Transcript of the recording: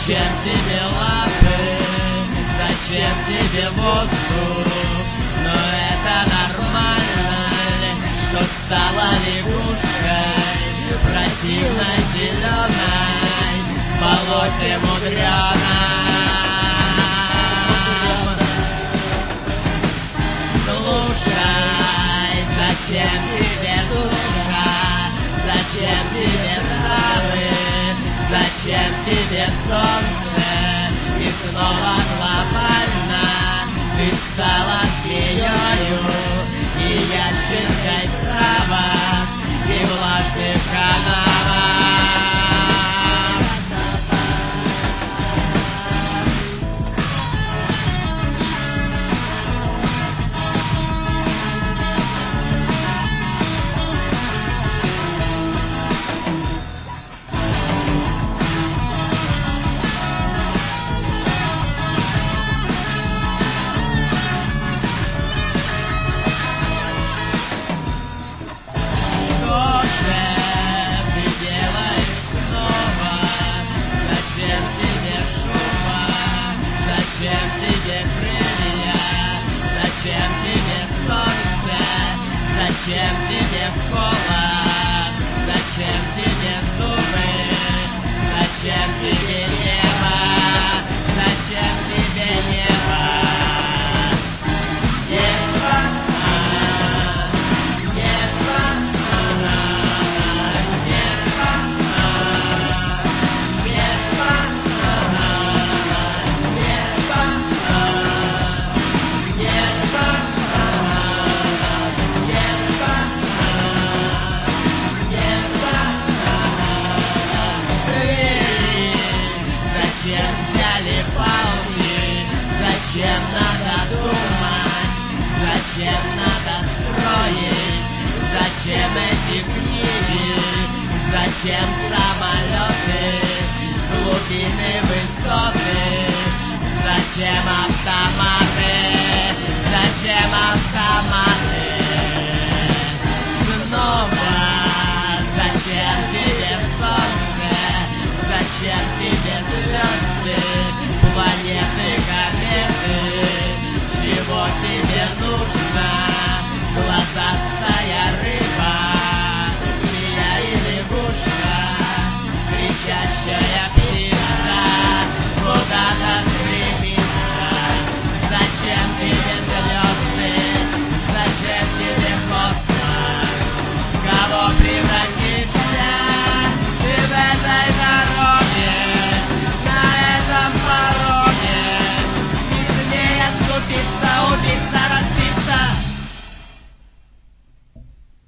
Зачем тебе лапы? Зачем тебе воздух? Но это нормально, что стала лягушкой, противной зеленой, в болоте мудреном. Слушай, зачем тебе душа? Зачем тебе травы? Зачем тебе солнце? И снова глобально ты стала змеёю и ящеркой травок и влажных канавах. Зачем тебе холод? Зачем тебе зубы? Зачем тебе небо? Зачем тебе небо? Небо, небо, небо, Зачем взяли палки? Зачем надо думать? Зачем надо строить? Зачем эти книги? Зачем